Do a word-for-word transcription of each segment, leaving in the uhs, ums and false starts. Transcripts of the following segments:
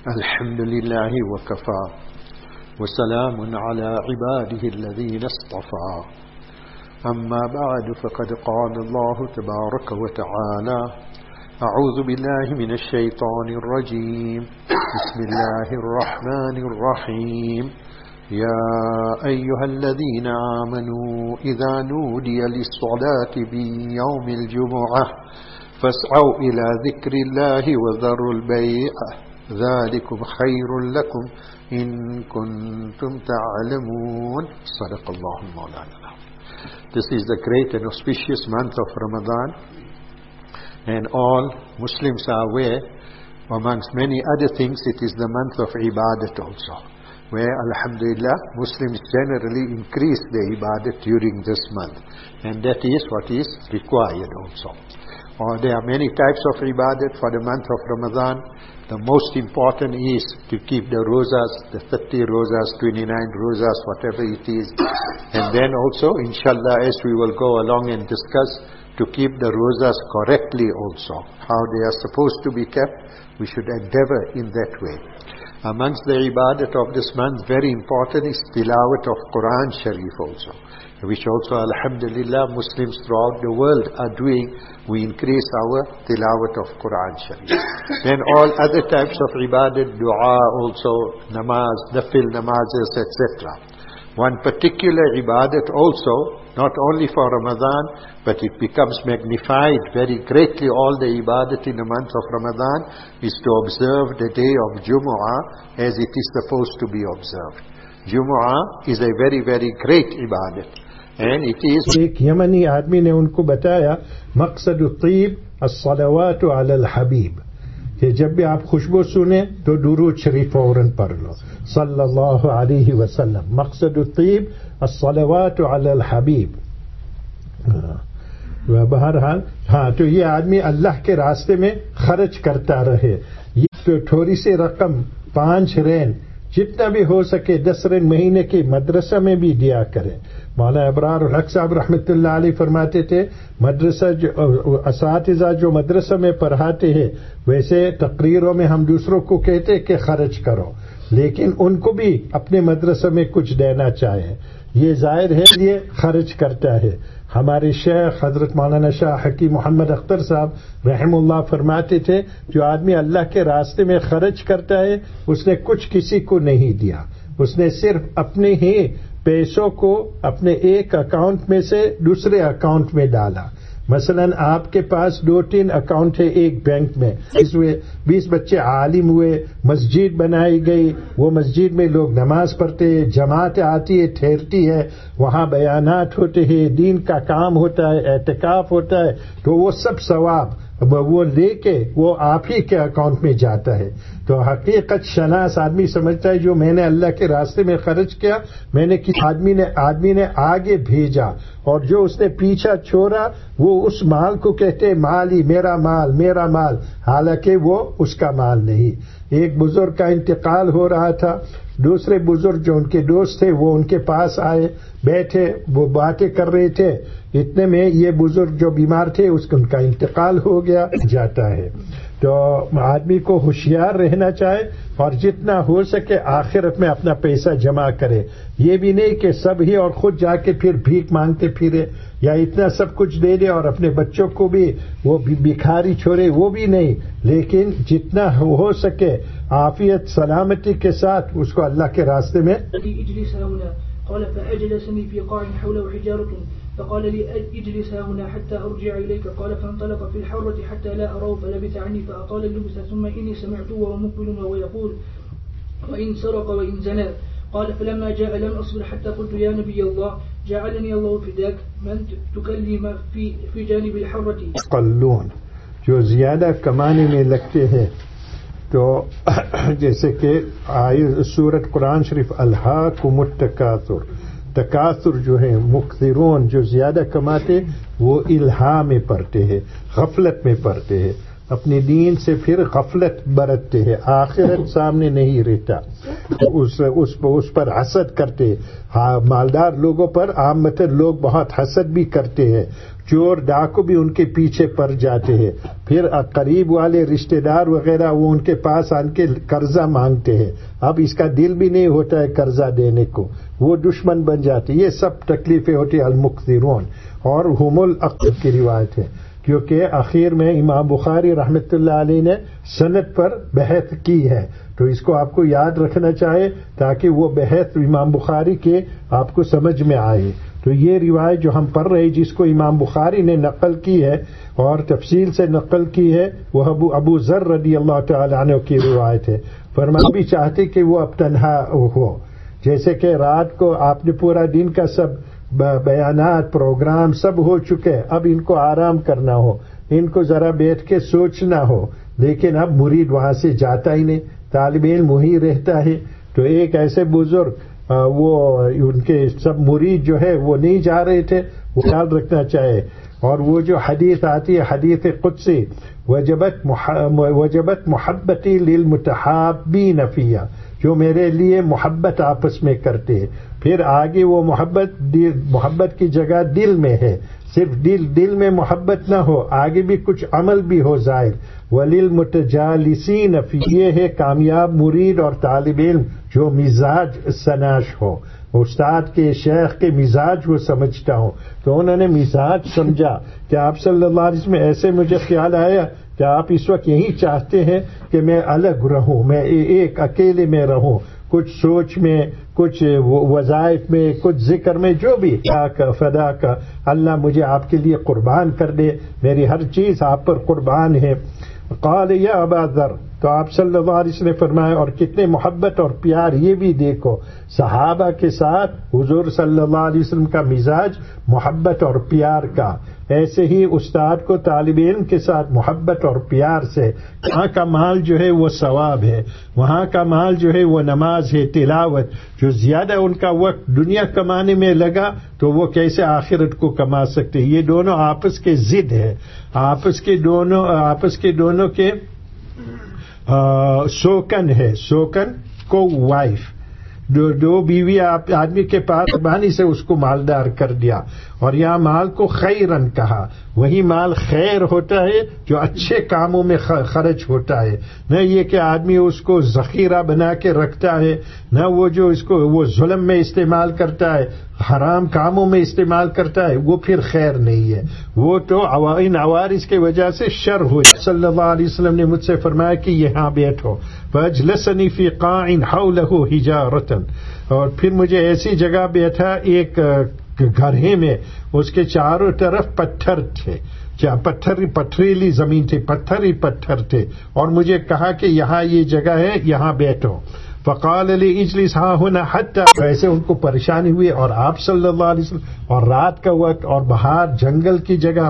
الحمد لله وكفى وسلام على عباده الذين اصطفى أما بعد فقد قال الله تبارك وتعالى أعوذ بالله من الشيطان الرجيم بسم الله الرحمن الرحيم يا أيها الذين آمنوا إذا نودي للصلاة بيوم الجمعة فاسعوا إلى ذكر الله وذروا البيع ذلكم خير لكم إن كنتم تعلمون صدق الله مولانا. This is the great and auspicious month of Ramadan, and all Muslims are aware, amongst many other things, it is the month of Ibadat also, where Alhamdulillah Muslims generally increase their Ibadat during this month, and that is what is required also. Or there are many types of Ibadat for the month of Ramadan. The most important is to keep the rosas, the thirty rosas, twenty-nine rosas, whatever it is. And then also, inshallah, as we will go along and discuss, to keep the rosas correctly also. How they are supposed to be kept, we should endeavor in that way. Amongst the ibadat of this month, very important is tilawat of Quran Sharif also, which also, alhamdulillah, Muslims throughout the world are doing. We increase our tilawat of Quran Sharif. Then all other types of ibadat, dua also, namaz, nafil namazes, et cetera. One particular ibadat also, not only for Ramadan, but it becomes magnified very greatly, all the ibadat in the month of Ramadan, is to observe the day of Jumu'ah as it is supposed to be observed. Jumu'ah is a very, very great ibadat. And it is... ایک یمنی آدمی نے ان کو بتایا مقصد الطیب الصلوات علی الحبیب، کہ جب بھی آپ خوشبو سنیں تو درود شریف فوراً پڑھ لو صلی اللہ علیہ وسلم. مقصد الطیب الصلوات علی الحبیب. بہرحال ہاں، تو یہ آدمی اللہ کے راستے میں خرچ کرتا رہے. یہ تو تھوڑی سی رقم پانچ رین جتنا بھی ہو سکے دس رین مہینے کی مدرسہ میں بھی دیا کرے. مولانا ابرار الحق صاحب رحمۃ اللہ علیہ فرماتے تھے مدرسہ جو اساتذہ جو مدرسہ میں پڑھاتے ہیں، ویسے تقریروں میں ہم دوسروں کو کہتے کہ خرچ کرو، لیکن ان کو بھی اپنے مدرسہ میں کچھ دینا چاہے. یہ ظاہر ہے یہ خرچ کرتا ہے. ہمارے شیخ حضرت مولانا شاہ حکیم محمد اختر صاحب رحم اللہ فرماتے تھے جو آدمی اللہ کے راستے میں خرچ کرتا ہے اس نے کچھ کسی کو نہیں دیا، اس نے صرف اپنے ہی پیسوں کو اپنے ایک اکاؤنٹ میں سے دوسرے اکاؤنٹ میں ڈالا. مثلا آپ کے پاس دو تین اکاؤنٹ ہے ایک بینک میں، اس میں بیس بچے عالم ہوئے، مسجد بنائی گئی، وہ مسجد میں لوگ نماز پڑھتے ہیں، جماعت آتی ہے ٹھہرتی ہے، وہاں بیانات ہوتے ہیں، دین کا کام ہوتا ہے، اعتکاف ہوتا ہے، تو وہ سب ثواب وہ لے کے وہ آپ ہی کے اکاؤنٹ میں جاتا ہے. تو حقیقت شناس آدمی سمجھتا ہے جو میں نے اللہ کے راستے میں خرچ کیا، میں نے کسی آدمی نے آدمی نے آگے بھیجا، اور جو اس نے پیچھا چھوڑا وہ اس مال کو کہتے مال ہی میرا مال میرا مال، حالانکہ وہ اس کا مال نہیں. ایک بزرگ کا انتقال ہو رہا تھا، دوسرے بزرگ جو ان کے دوست تھے وہ ان کے پاس آئے، بیٹھے، وہ باتیں کر رہے تھے. اتنے میں یہ بزرگ جو بیمار تھے اس ان کا انتقال ہو گیا جاتا ہے. تو آدمی کو ہوشیار رہنا چاہے اور جتنا ہو سکے آخرت میں اپنا پیسہ جمع کرے. یہ بھی نہیں کہ سب ہی اور خود جا کے پھر بھیک مانگتے پھرے، یا اتنا سب کچھ دے دے اور اپنے بچوں کو بھی وہ بھکاری چھوڑے، وہ بھی نہیں، لیکن جتنا ہو سکے عافیت سلامتی کے ساتھ اس کو اللہ کے راستے میں. قال فأجلسني في قاع حوله حجارة فقال لي اجلس هنا حتى أرجع إليك. قال فانطلق في الحرة حتى لا أراه فلبث عني فأطال اللبس ثم إني سمعته وهو مقبل وهو يقول وإن سرق وإن زنى. قال فلما جاء لم أصبر حتى قلت يا نبي الله جعلني الله فداك من تكلم في في جانب الحرة. قلون جو زیادہ کمانے میں لگتے ہیں، تو جیسے کہ سورت قرآن شریف الہاکم التکاثر، تکاثر جو ہے مکثرون جو زیادہ کماتے وہ الہا میں پڑھتے ہیں، غفلت میں پڑھتے ہیں. اپنے دین سے پھر غفلت برتتے ہیں، آخرت سامنے نہیں رہتا، اس اس اس پر حسد کرتے، مالدار لوگوں پر عامت لوگ بہت حسد بھی کرتے ہیں، چور ڈاکو بھی ان کے پیچھے پڑ جاتے ہیں، پھر قریب والے رشتہ دار وغیرہ وہ ان کے پاس آن کے قرضہ مانگتے ہیں، اب اس کا دل بھی نہیں ہوتا ہے قرضہ دینے کو، وہ دشمن بن جاتے، یہ سب تکلیفیں ہوتی المقترون، اور ہم العقل کی روایت ہے، کیونکہ آخر میں امام بخاری رحمۃ اللہ علیہ نے سند پر بحث کی ہے، تو اس کو آپ کو یاد رکھنا چاہیے تاکہ وہ بحث امام بخاری کے آپ کو سمجھ میں آئے۔ تو یہ روایت جو ہم پڑھ رہے جس کو امام بخاری نے نقل کی ہے اور تفصیل سے نقل کی ہے، وہ ابو ابو ذر رضی اللہ تعالی عنہ کی روایت ہے۔ فرمایا بھی چاہتے کہ وہ اب تنہا ہو، جیسے کہ رات کو آپ نے پورا دن کا سب بیانات پروگرام سب ہو چکے، اب ان کو آرام کرنا ہو، ان کو ذرا بیٹھ کے سوچنا ہو، لیکن اب مرید وہاں سے جاتا ہی نہیں، طالب علم وہی رہتا ہے۔ تو ایک ایسے بزرگ وہ ان کے سب مرید جو ہے وہ نہیں جا رہے تھے، وہ خیال رکھنا چاہے۔ اور وہ جو حدیث آتی ہے حدیث قدسی، وجبت وجبت محبتی للمتحابین فیہ، جو میرے لیے محبت آپس میں کرتے ہیں، پھر آگے وہ محبت محبت کی جگہ دل میں ہے، صرف دل دل میں محبت نہ ہو، آگے بھی کچھ عمل بھی ہو ظاہر۔ وَلِلْمُتَجَالِسِينَ فِيهِ، یہ ہے کامیاب مرید اور طالب علم جو مزاج سناش ہو، استاد کے شیخ کے مزاج وہ سمجھتا ہوں۔ تو انہوں نے مزاج سمجھا کہ آپ صلی اللہ علیہ وسلم، ایسے مجھے خیال آیا کہ آپ اس وقت یہی چاہتے ہیں کہ میں الگ رہوں، میں ایک اکیلے میں رہوں، کچھ سوچ میں، کچھ وظائف میں، کچھ ذکر میں، جو بھی کا فدا کا، اللہ مجھے آپ کے لیے قربان کر دے، میری ہر چیز آپ پر قربان ہے۔ قال یا ابا ذر، تو آپ صلی اللہ علیہ وسلم نے فرمایا، اور کتنے محبت اور پیار، یہ بھی دیکھو صحابہ کے ساتھ حضور صلی اللہ علیہ وسلم کا مزاج محبت اور پیار کا، ایسے ہی استاد کو طالب علم کے ساتھ محبت اور پیار سے، وہاں کا مال جو ہے وہ ثواب ہے، وہاں کا مال جو ہے وہ نماز ہے، تلاوت، جو زیادہ ان کا وقت دنیا کمانے میں لگا تو وہ کیسے آخرت کو کما سکتے؟ یہ دونوں آپس کے ضد ہے، آپس کے دونوں آپس کے دونوں کے سوکن ہے، سوکن کو وائف، دو دو بیوی آدمی کے پاس بانی سے اس کو مالدار کر دیا، اور یہاں مال کو خیرن کہا، وہی مال خیر ہوتا ہے جو اچھے کاموں میں خرچ ہوتا ہے، نہ یہ کہ آدمی اس کو ذخیرہ بنا کے رکھتا ہے، نہ وہ جو اس کو وہ ظلم میں استعمال کرتا ہے، حرام کاموں میں استعمال کرتا ہے، وہ پھر خیر نہیں ہے، وہ تو ان عوارض کی وجہ سے شر ہو۔ صلی اللہ علیہ وسلم نے مجھ سے فرمایا کہ یہاں بیٹھو، فَأَجْلَسَنِي فِي قَاعٍ حَوْلَهُ حِجَارَةً، اور پھر مجھے ایسی جگہ بیٹھا ایک گڑھے میں، اس کے چاروں طرف پتھر تھے، پتھر پتھریلی زمین تھی، پتھر ہی پتھر تھے، اور مجھے کہا کہ یہاں یہ جگہ ہے، یہاں بیٹھو۔ فقال لی اجلس ہاں ہونا حتی، ایسے ان کو پریشانی ہوئی، اور آپ صلی اللہ علیہ وسلم، اور رات کا وقت اور باہر جنگل کی جگہ،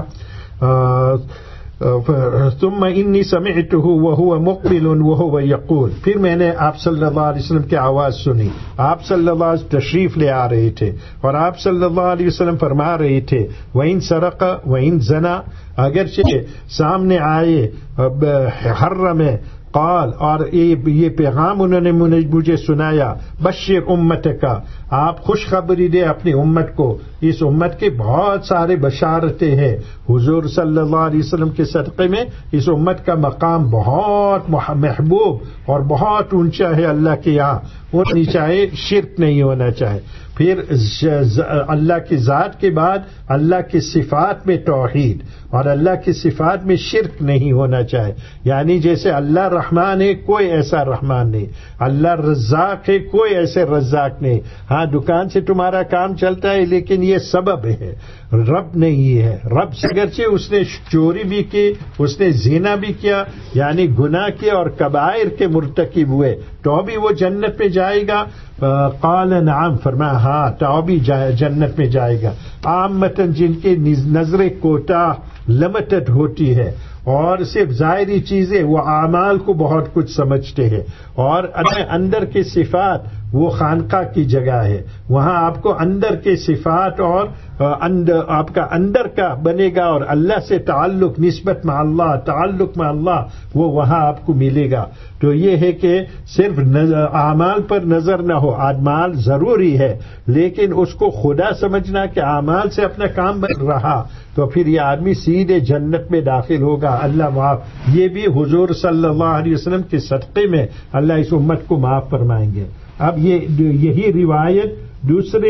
ثم انی سمعتہ وہو مقبل وہو یقول، پھر میں نے آپ صلی اللہ علیہ وسلم کی آواز سنی، آپ صلی اللہ علیہ وسلم تشریف لے آ رہے تھے، اور آپ صلی اللہ علیہ وسلم فرما رہے تھے، وَإِن سَرَقَ وَإِن زَنَا، اگرچہ سامنے آئے حرم قال، اور یہ پیغام انہوں نے مجھے سنایا، بشر امت کا، آپ خوشخبری دے اپنی امت کو، اس امت کے بہت سارے بشارتیں ہیں، حضور صلی اللہ علیہ وسلم کے صدقے میں اس امت کا مقام بہت محبوب اور بہت اونچا ہے اللہ کے یہاں، ہونی چاہے، شرک نہیں ہونا چاہے۔ پھر اللہ کی ذات کے بعد اللہ کی صفات میں توحید، اور اللہ کی صفات میں شرک نہیں ہونا چاہے، یعنی جیسے اللہ رحمان ہے کوئی ایسا رحمان نہیں، اللہ رزاق ہے کوئی ایسے رزاق نہیں، ہاں دکان سے تمہارا کام چلتا ہے لیکن یہ سبب ہے، رب نہیں ہے۔ رب اگرچہ اس نے چوری بھی کی، اس نے زنا بھی کیا، یعنی گناہ کیا اور کبائر کے مرتکب ہوئے، تو بھی وہ جنت میں جائے گا؟ قال نعم، فرمایا ہاں تو بھی جنت میں جائے گا۔ عامتاً جن کی نظر کوتاہ لمیٹڈ ہوتی ہے اور صرف ظاہری چیزیں، وہ اعمال کو بہت کچھ سمجھتے ہیں، اور اندر کی صفات وہ خانقاہ کی جگہ ہے. وہاں آپ کو اندر کے صفات اور اندر آپ کا اندر کا بنے گا, اور اللہ سے تعلق, نسبت مع اللہ, تعلق مع اللہ, وہ وہاں آپ کو ملے گا. تو یہ ہے کہ صرف اعمال پر نظر نہ ہو. اعمال ضروری ہے, لیکن اس کو خدا سمجھنا کہ اعمال سے اپنا کام بن رہا, تو پھر یہ آدمی سیدھے جنت میں داخل ہوگا. اللہ معاف, یہ بھی حضور صلی اللہ علیہ وسلم کے صدقے میں اللہ اس امت کو معاف فرمائیں گے. اب یہ یہی روایت دوسرے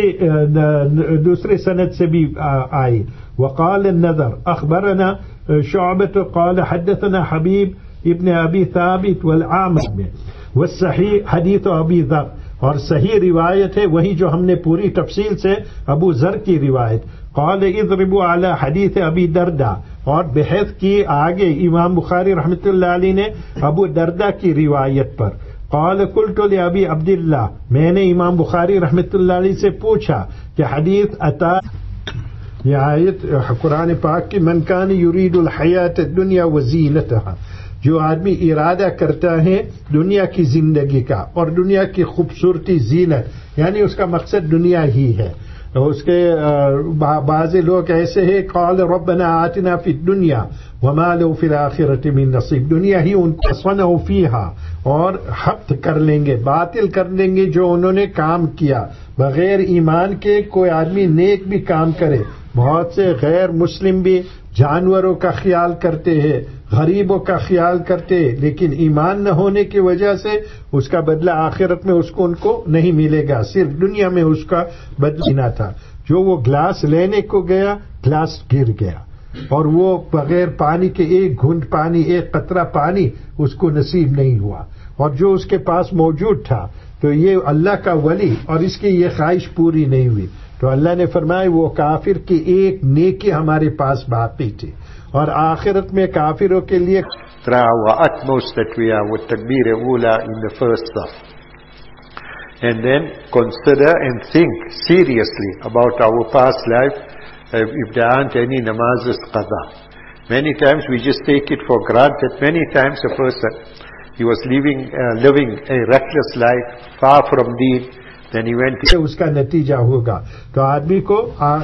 دوسرے سند سے بھی آئی. وقال النضر اخبرنا شعبة قال حدثنا حبیب ابن ابی ثابت والعامر میں, والصحیح حدیث ابی ذر, اور صحیح روایت ہے وہی جو ہم نے پوری تفصیل سے ابو ذر کی روایت. قال اضربوا على حدیث ابی درداء, اور بحث کی آگے امام بخاری رحمۃ اللہ علیہ نے ابو درداء کی روایت پر. قال قلت لابی عبداللہ, میں نے امام بخاری رحمۃ اللہ علیہ سے پوچھا کہ حدیث اتا, یہ آیت قرآن پاک کی, من کان یرید الحیات الدنیا وزینتها, جو آدمی ارادہ کرتا ہے دنیا کی زندگی کا اور دنیا کی خوبصورتی, زینت یعنی اس کا مقصد دنیا ہی ہے. اس کے بعض لوگ ایسے ہیں, قال ربنا آتنا فی الدنیا وما له فی الآخرة من نصیب, دنیا ہی ان کو صنعوا فیہا, اور حبت کر لیں گے, باطل کر لیں گے جو انہوں نے کام کیا. بغیر ایمان کے کوئی آدمی نیک بھی کام کرے, بہت سے غیر مسلم بھی جانوروں کا خیال کرتے ہیں, غریبوں کا خیال کرتے, لیکن ایمان نہ ہونے کی وجہ سے اس کا بدلہ آخرت میں اس کو ان کو نہیں ملے گا, صرف دنیا میں اس کا بدلہ دینا تھا. جو وہ گلاس لینے کو گیا, گلاس گر گیا, اور وہ بغیر پانی کے ایک گھونٹ پانی, ایک قطرہ پانی اس کو نصیب نہیں ہوا, اور جو اس کے پاس موجود تھا. تو یہ اللہ کا ولی, اور اس کی یہ خواہش پوری نہیں ہوئی, تو اللہ نے فرمایا وہ کافر کی ایک نیکی ہمارے پاس باقی تھی, اور آخرت میں کافروں کے لیے try our utmost that we are with takbir ula in the first saf, and then consider and think seriously about our past life. Uh, if there aren't any namazes qada, many times we just take it for granted. Many times a person, he was living uh, living a reckless life far from deen, then he went to اس کا نتیجہ ہوگا. تو آدمی کو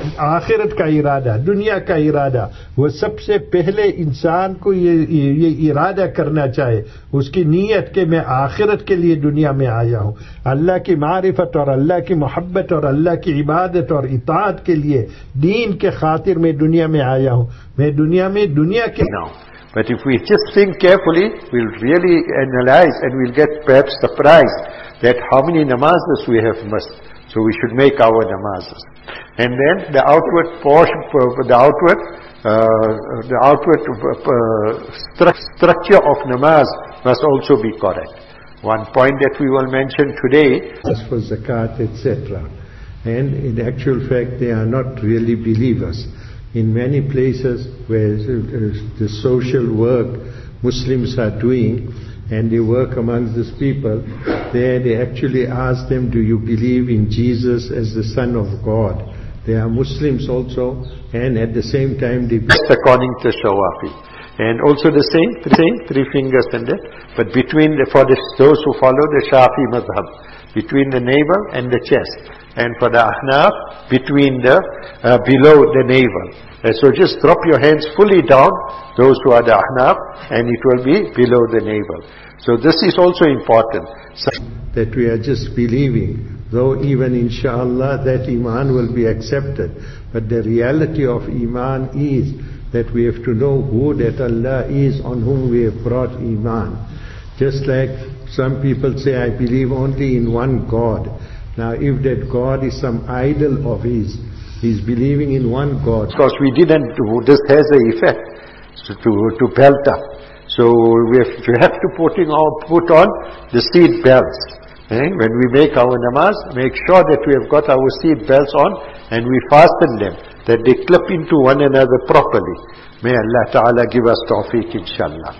آخرت کا ارادہ, دنیا کا ارادہ, وہ سب سے پہلے انسان کو یہ یہ ارادہ کرنا چاہے, اس کی نیت کہ میں آخرت کے لیے دنیا میں آیا ہوں, اللہ کی معرفت اور اللہ کی محبت اور اللہ کی عبادت اور اطاعت کے لیے, دین کے خاطر میں دنیا میں آیا ہوں, میں دنیا میں دنیا کے now. But if we just think carefully, we'll really analyze and we'll get perhaps surprised that how many namazes we have missed. So we should make our namazes. And then the outward portion, the outward, uh, the outward uh, stru- structure of namaz must also be correct. One point that we will mention today, as for zakat, et cetera. And in actual fact, they are not really believers. In many places where the social work Muslims are doing, and they work amongst these people, there they actually ask them, do you believe in Jesus as the Son of God? They are Muslims also, and at the same time they just according to Shawafi. And also the same, same three fingers and that, but between the, for the, those who follow the Shafi madhab, between the navel and the chest. And for the Ahnaf, between the, uh, below the navel. Uh, so just drop your hands fully down, those who are the Ahnaf, and it will be below the navel. So this is also important. So that we are just believing, though even inshallah that Iman will be accepted. But the reality of Iman is that we have to know who that Allah is on whom we have brought Iman. Just like some people say, I believe only in one God. Now, if that God is some idol of his, he's believing in one God. Because we didn't do, this has an effect so to, to belt up. So we have, we have to putting on, put on the seat belts. Eh? When we make our namaz, make sure that we have got our seat belts on and we fasten them, that they clip into one another properly. May Allah Ta'ala give us tawfiq, inshallah.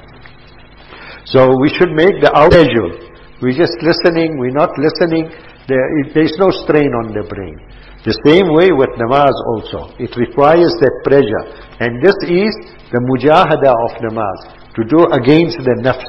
So we should make the out casual. We're just listening, we're not listening. There, there's no strain on the brain. The same way with namaz also. It requires that pressure. And this is the mujahada of namaz. To do against the nafs.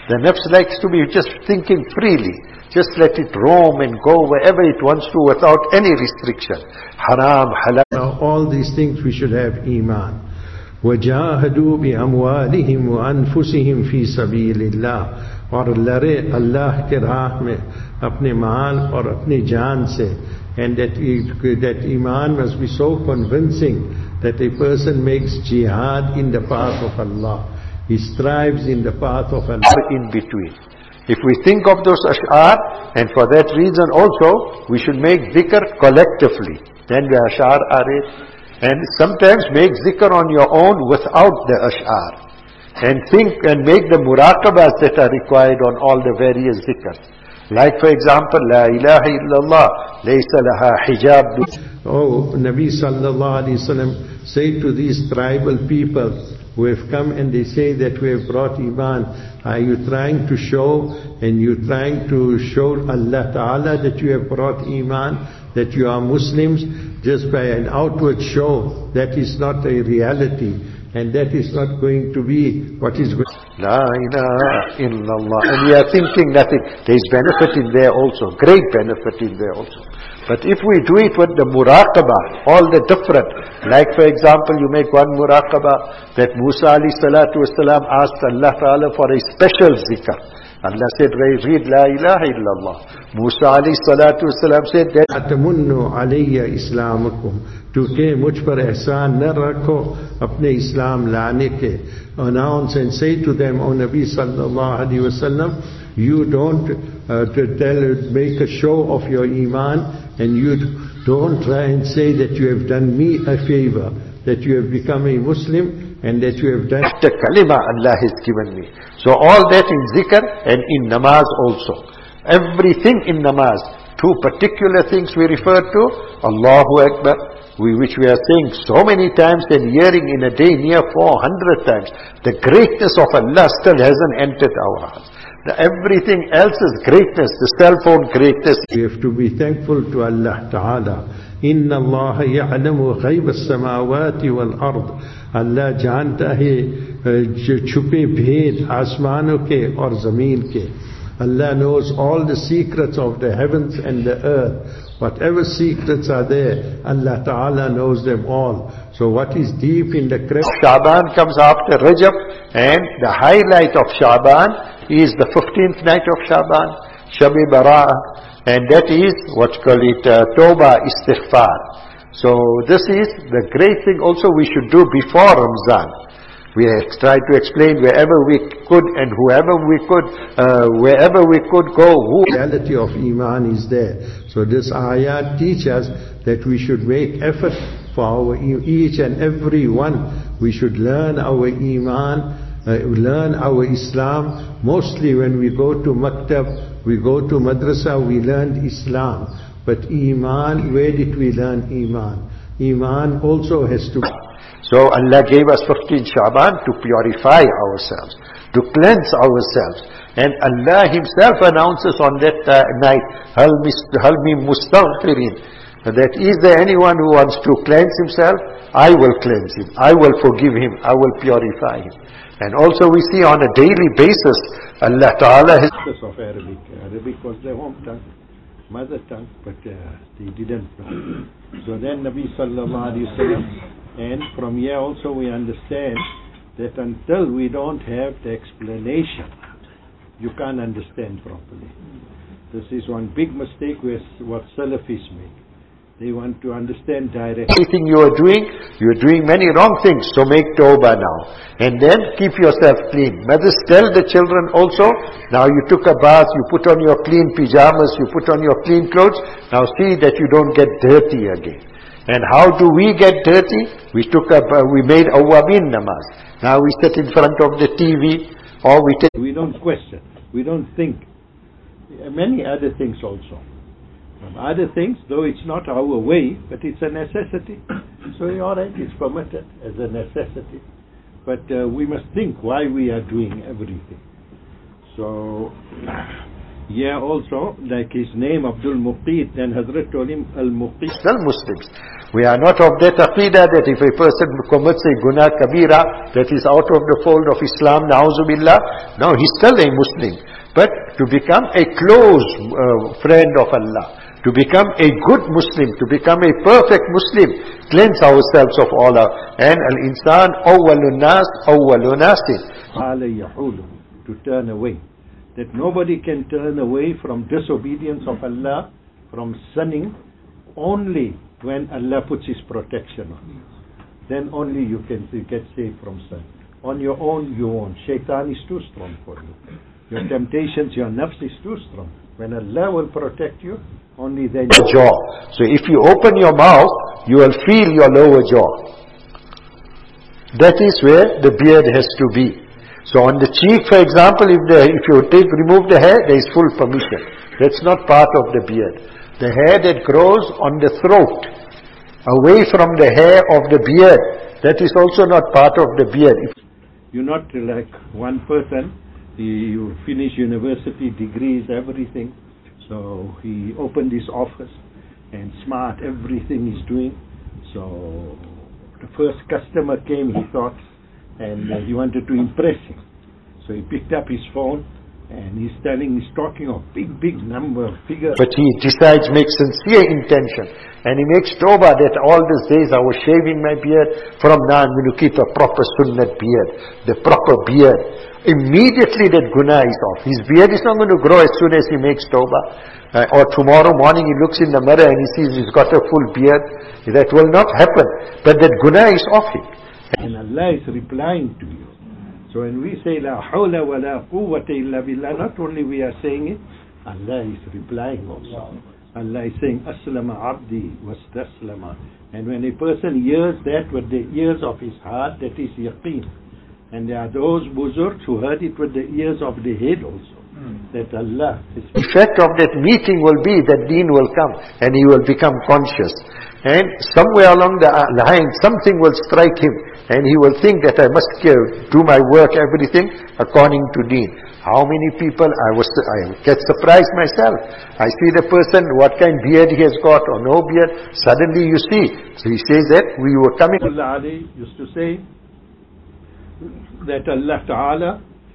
The nafs likes to be just thinking freely. Just let it roam and go wherever it wants to without any restriction. Haram, halal. Now, all these things we should have iman. وَجَاهَدُوا بِأَمْوَالِهِمْ وَأَنفُسِهِمْ فِي سَبِيلِ اللَّهِ. اور لڑے اللہ کے راہ میں اپنے مال اور اپنی جان سے. And that, that iman must be so convincing that a person makes jihad in the path of Allah. He strives in the path of Allah. In between. If we think of those ash'ar, and for that reason also, we should make dhikr collectively. Then the ash'ar are it. And sometimes make zikr on your own without the ash'ar. And think and make the muraqabahs that are required on all the various zikrs. Like for example, La ilaha illallah, laysa laha hijab. Oh, Nabi sallallahu alayhi wa sallam, say to these tribal people who have come and they say that we have brought iman, are you trying to show, and you trying to show Allah Ta'ala that you have brought iman, that you are Muslims, just by an outward show? That is not a reality. And that is not going to be what is going. La ilaha illallah. And we are thinking nothing. There is benefit in there also. Great benefit in there also. But if we do it with the muraqabah, all the different, like for example, you make one muraqabah, that Musa alayhi salatu wasalam asked Allah Ta'ala for a special zikr. Allah said, read La ilaha illallah. Musa alayhi salatu wasalam said that, Atamunnu alayya islamakum. To کہ مجھ پر احسان نہ رکھو اپنے اسلام لانے کے. Announce and say to them, O Nabi sallallahu alayhi wa sallam, you don't uh, to tell, make a show of your iman, and you don't try and say that you have done me a favor, that you have become a Muslim, and that you have done the kalima Allah has given me. So all that in zikr and in namaz also. Everything in namaz. Two particular things we refer to, Allahu Akbar, we, which we are saying so many times and hearing in a day near four hundred times. The greatness of Allah still hasn't entered our hearts. The, everything else is greatness, the cell phone greatness. We have to be thankful to Allah Ta'ala. Inna Allah ya'lamu ghayb as-samawati wal-ard. Allah janta hai chupe bhed asmanon ke aur zameen ke. Allah knows all the secrets of the heavens and the earth. Whatever secrets are there, Allah Ta'ala knows them all. So what is deep in the crevice? Shaban comes after Rajab, and the highlight of Shaban is the fifteenth night of Shaban, Shab-e Bara'ah, and that is what you call it, uh, Tawbah Istighfar. So this is the great thing also we should do before Ramzan. We have tried to explain wherever we could and whoever we could, uh, wherever we could go. Who the reality of Iman is there. So this ayat teaches us that we should make effort for our, each and every one. We should learn our Iman, uh, learn our Islam. Mostly when we go to Maktab, we go to Madrasa, we learn Islam. But Iman, where did we learn Iman? Iman also has to... So Allah gave us fifteenth Shaban to purify ourselves, to cleanse ourselves. And Allah Himself announces on that uh, night, Hal mi mustaghfirin, that is there anyone who wants to cleanse himself? I will cleanse him, I will forgive him, I will purify him. And also we see on a daily basis, Allah Ta'ala has... of Arabic. Arabic was their home tongue, mother tongue, but uh, they didn't know. So then Nabi Sallallahu Alaihi Wasallam, and from here also we understand that until we don't have the explanation, you can't understand properly. This is one big mistake with what Salafis make. They want to understand directly. Everything you are doing, you are doing many wrong things, so make tawbah now. And then keep yourself clean. Mothers tell the children also, now you took a bath, you put on your clean pyjamas, you put on your clean clothes, now see that you don't get dirty again. And how do we get dirty? We took up, uh, we made awabin namaz. Now we sit in front of the T V, or we take... We don't question, we don't think. Many other things also. From other things, though it's not our way, but it's a necessity. So alright, it's permitted as a necessity. But uh, we must think why we are doing everything. So... Yeah, also, like his name, Abdul Muqit, then Hazrat told him, Al-Muqit. Still Muslims. We are not of that aqidah that if a person commits a guna kabira, that is out of the fold of Islam, na'uzubillah. No, he's still a Muslim. But to become a close uh, friend of Allah, to become a good Muslim, to become a perfect Muslim, cleanse ourselves of all our, and al-insan awwalun nas awwalun nasin. To turn away. That nobody can turn away from disobedience of Allah, from sinning, only when Allah puts His protection on you. Then only you can get saved from sin. On your own, you won't. Shaitan is too strong for you. Your temptations, your nafs is too strong. When Allah will protect you, only then your jaw. So if you open your mouth, you will feel your lower jaw. That is where the beard has to be. So on the cheek, for example, if the if you take remove the hair, there is full permission. That's not part of the beard. The hair that grows on the throat, away from the hair of the beard, that is also not part of the beard. You're not like one person. You finish university degrees, everything. So he opened his office and smart, everything he's doing. So the first customer came, he thought, and uh, he wanted to impress him. So he picked up his phone and he's telling, he's talking of big, big number of figures. But he decides, makes sincere intention. And he makes tawbah that all these days I was shaving my beard. From now I'm going to keep a proper sunnat beard. The proper beard. Immediately that guna is off. His beard is not going to grow as soon as he makes tawbah. Uh, or tomorrow morning he looks in the mirror and he sees he's got a full beard. That will not happen. But that guna is off him. And Allah is replying to you. So when we say La hawla wa la quwwata illa billah, not only we are saying it, Allah is replying also. Allah is saying Aslama abdi wastaslama. And when a person hears that with the ears of his heart, that is yaqeen. And there are those buzurgs who heard it with the ears of the head also. Mm. That Allah is... The effect of that meeting will be that deen will come and he will become conscious. And somewhere along the line, something will strike him. And he will think that I must do my work, everything, according to deen. How many people, I was, I get surprised myself. I see the person, what kind of beard he has got or no beard. Suddenly you see. So he says that we were coming. Allah Ali used to say that Allah Ta'ala,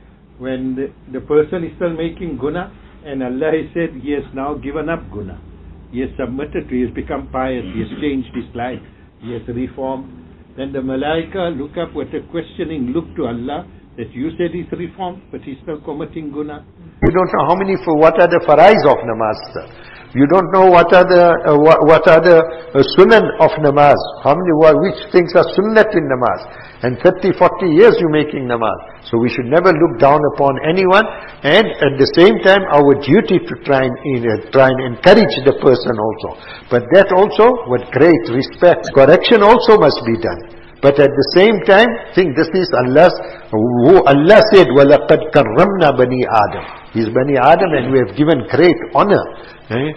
when the, the person is still making guna, and Allah has said he has now given up guna. He has submitted to, he has become pious, he has changed his life, he has reformed. Then the malaika look up with a questioning look to Allah, that you said he's reformed, but he's still committing guna. You don't know how many, for what are the farais of namaz, sir. You don't know what are the uh, what, what are the uh, sunan of namaz. How many, which things are sunnat in namaz. And thirty, forty years you're making namaz. So we should never look down upon anyone. And at the same time, our duty to try and, uh, try and encourage the person also. But that also with great respect. Correction also must be done. But at the same time, think this is Allah's, who Allah said, وَلَقَدْ كَرَّمْنَا بَنِي آدَمَ. He's Bani Adam and we have given great honor. Eh?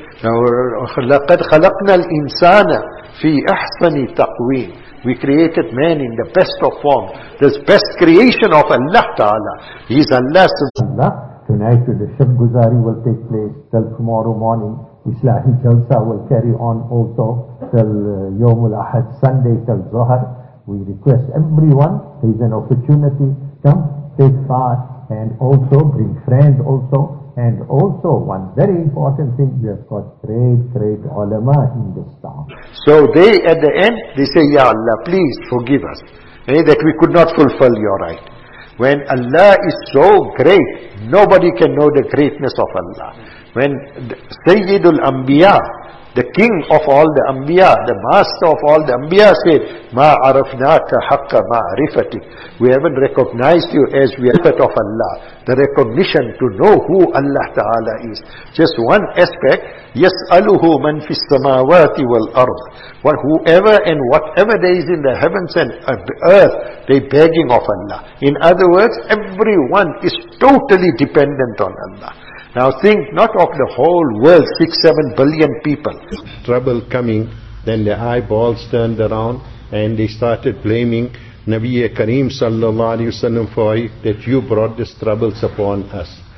لَقَدْ خَلَقْنَا الْإِنسَانَ فِي أَحْسَنِ تَقْوِيمٍ. We created man in the best of form. This best creation of Allah Ta'ala. He is Allah. Tonight the Shab Guzari will take place till tomorrow morning. Islahi Jalsa will carry on also till uh, Yawmul Ahad, Sunday till Zohar. We request everyone, there is an opportunity, come, take part, and also bring friends also. And also one very important thing, we have got great, great ulama in this town. So they, at the end, they say, Ya Allah, please forgive us, eh, that we could not fulfill your right. When Allah is so great, nobody can know the greatness of Allah. When Sayyidul Anbiya, the king of all the Anbiya, the master of all the Anbiya said, Ma arafnaka haqqa ma'rifatik. We haven't recognized you as we are of Allah. The recognition to know who Allah Ta'ala is. Just one aspect, Yas'aluhu man fis samawati wal ard. Well, whoever and whatever there is in the heavens and earth, they begging of Allah. In other words, everyone is totally dependent on Allah. Now think not of the whole world, six, seven billion people. Trouble coming, then the eyeballs turned around and they started blaming Nabi Kareem Sallallahu Alaihi Wasallam for it, that you brought these troubles upon us.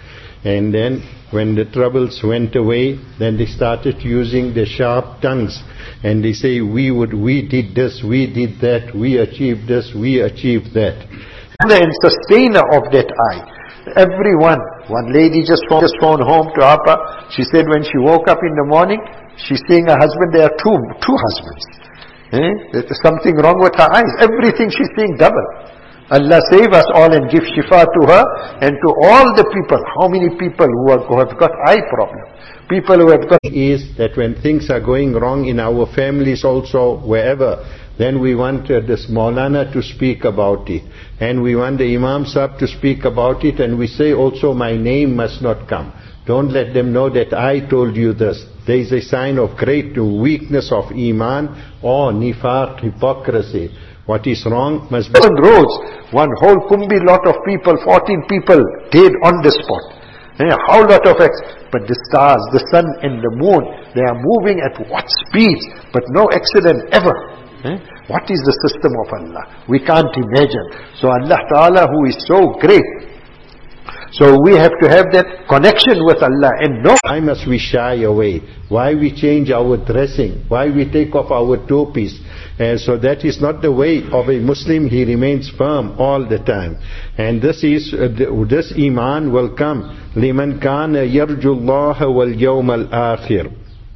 And then when the troubles went away, then they started using their sharp tongues. And they say, we would, we did this, we did that, we achieved this, we achieved that. And sustainer of that eye. Everyone. One lady just phoned, just phoned home to Appa. She said when she woke up in the morning, she's seeing her husband, there are two, two husbands. Eh? There's something wrong with her eyes. Everything she's seeing double. Allah save us all and give shifa to her and to all the people. How many people who, are, who have got eye problem? People who have got... Is that when things are going wrong in our families also, wherever, then we want uh, this Maulana to speak about it. And we want the Imam Sahib to speak about it. And we say also, my name must not come. Don't let them know that I told you this. There is a sign of great weakness of Iman or nifaq, hypocrisy. What is wrong must be... Seven roads, one whole Kumbi lot of people, fourteen people dead on the spot. And a whole lot of ex- but the stars, the sun and the moon, they are moving at what speeds, but no accident ever. Eh? What is the system of Allah? We can't imagine. So Allah Ta'ala, who is so great, so we have to have that connection with Allah and know. Why must we shy away? Why we change our dressing? Why we take off our topis? And so that is not the way of a Muslim. He remains firm all the time. And this is, uh, this Iman will come. لِمَنْ كَانَ يَرْجُ اللَّهَ وَالْيَوْمَ الْآخِرِ.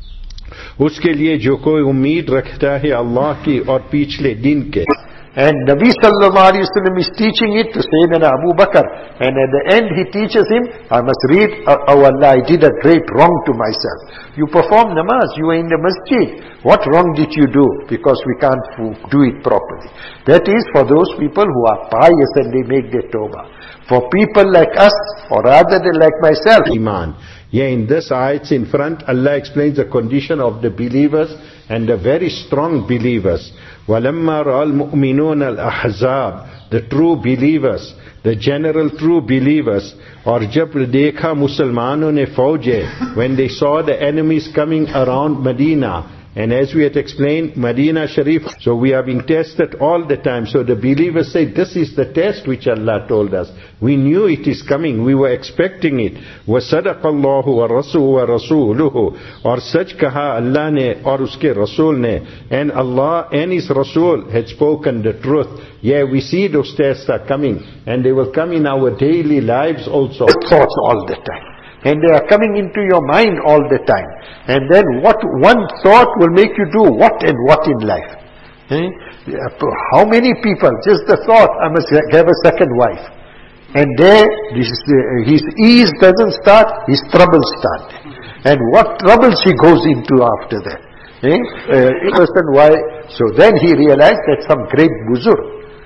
उसके लिए जो कोई उम्मीद रखता है अल्लाह की और पिछले दिन के. And Nabi Sallallahu Alaihi Wasallam is teaching it to Sayyidina Abu Bakr. And at the end he teaches him, I must read, oh Allah, I did a great wrong to myself. You perform namaz, you are in the masjid. What wrong did you do? Because we can't do it properly. That is for those people who are pious and they make their tawbah. For people like us, or rather than like myself. Iman. Yeah, in this ayats in front, Allah explains the condition of the believers and the very strong believers. وَلَمَّا رَأَى الْمُؤْمِنُونَ الْأَحْزَابِ, the true believers, the general true believers, और जब देखा मुसलमानों ने फौजें, when they saw the enemies coming around Medina. And as we had explained, Medina Sharif, so we are being tested all the time. So the believers say, this is the test which Allah told us. We knew it is coming. We were expecting it. وَصَدَقَ اللَّهُ وَرَسُولُهُ وَرَسُولُهُ, और सच कहा Allah ने और उसके Rasul ने. And Allah and His Rasul had spoken the truth. Yeah, we see those tests are coming. And they will come in our daily lives also. Thoughts all the time. And they are coming into your mind all the time. And then what one thought will make you do what and what in life. Eh? How many people, just the thought, I must have a second wife. And there, this is, uh, his ease doesn't start, his troubles start. And what troubles he goes into after that. Eh? Uh, person, why? So then he realized that some great buzur.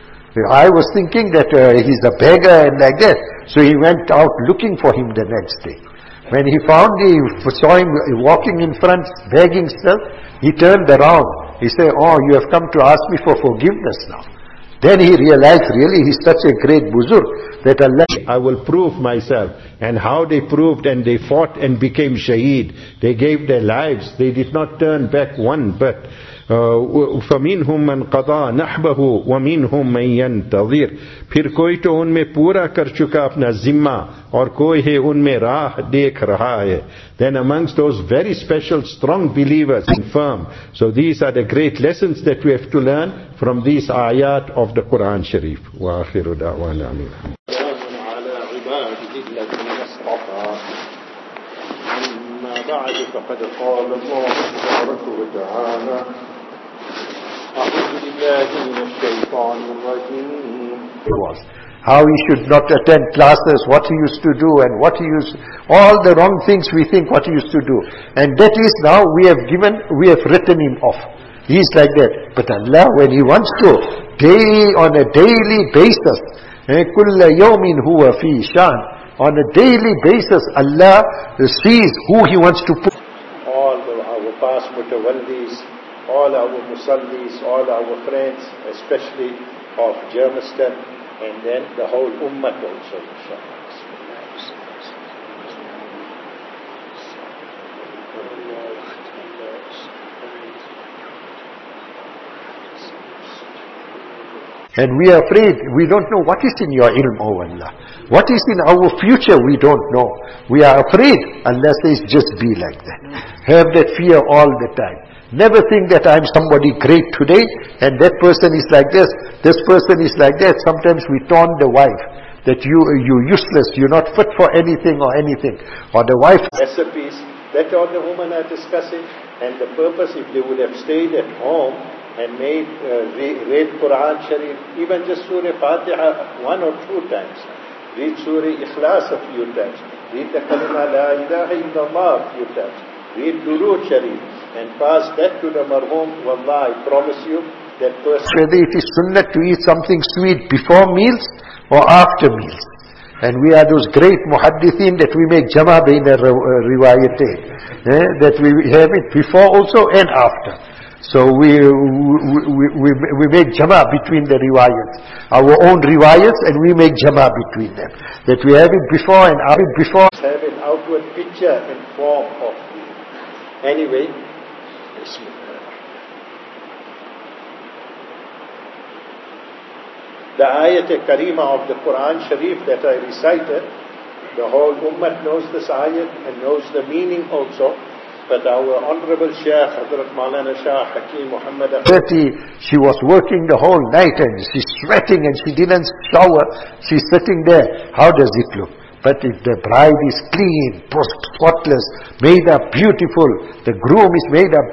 I was thinking that uh, he's a beggar and like that. So he went out looking for him the next day. When he found, he saw him walking in front, begging stuff, he turned around. He said, oh, you have come to ask me for forgiveness now. Then he realized really he's such a great buzur that Allah... I will prove myself. And how they proved, and they fought and became shaheed. They gave their lives. They did not turn back one bit. فَمِنْهُمْ مَنْ قَضَى نَحْبَهُ وَمِنْهُمْ مَنْ يَنْتَظِرُ. फिर कोई तो उनमें पूरा कर चुका अपना जिम्मा और कोई है उनमें राह देख रहा है. Then amongst those very special strong believers and firm. So these are the great lessons that we have to learn from these ayat of the Quran Sharif. وآخر دعوانا آمين. على عباده الذين اصطفى. أما بعد فقد قال الله تبارك وتعالى أعوذ بالله من الشيطان الرجيم. How he should not attend classes, what he used to do, and what he used, all the wrong things we think what he used to do. And that is now we have given, we have written him off. He is like that. But Allah, when He wants to, day on a daily basis, كُلَّ يَوْمٍ هُوَ فِي شَانٍ, on a daily basis, Allah sees who He wants to put. All the, our past mutawallis, all our musallis, all our friends, especially of Germiston, and then the whole ummah also, inshallah. And we are afraid, we don't know what is in your ilm, O Allah. What is in our future, we don't know. We are afraid. Allah says, just be like that. Have that fear all the time. Never think that I'm somebody great today, and that person is like this, this person is like that. Sometimes we taunt the wife, that you, you're useless, you're not fit for anything or anything. Or the wife... Recipes, that all the women are discussing, and the purpose, if they would have stayed at home, and made, uh, read, read Quran Sharif, even just Surah Fatiha one or two times. Read Surah Ikhlas a few times. Read the Kalima La ilaha illallah a few times. Read Durood Sharif and pass that to the marhum. Wallah, I promise you that person... Whether it is sunnah to eat something sweet before meals or after meals. And we are those great muhaddithin that we make jama baina riwayatain. Eh? That we have it before also and after. So we, we, we, we make jama between the riwayats. Our own riwayats, and we make jama between them. That we have it before and after. Before. Have an outward picture and form of it. Anyway, the ayat karima of the Quran Sharif that I recited, the whole ummah knows this ayat and knows the meaning also. But our Honorable Shaykh, Hazrat Maulana Shah Hakim Muhammad thirty, she was working the whole night and she's sweating and she didn't shower. She's sitting there. How does it look? But if the bride is clean, spotless, made up beautiful, the groom is made up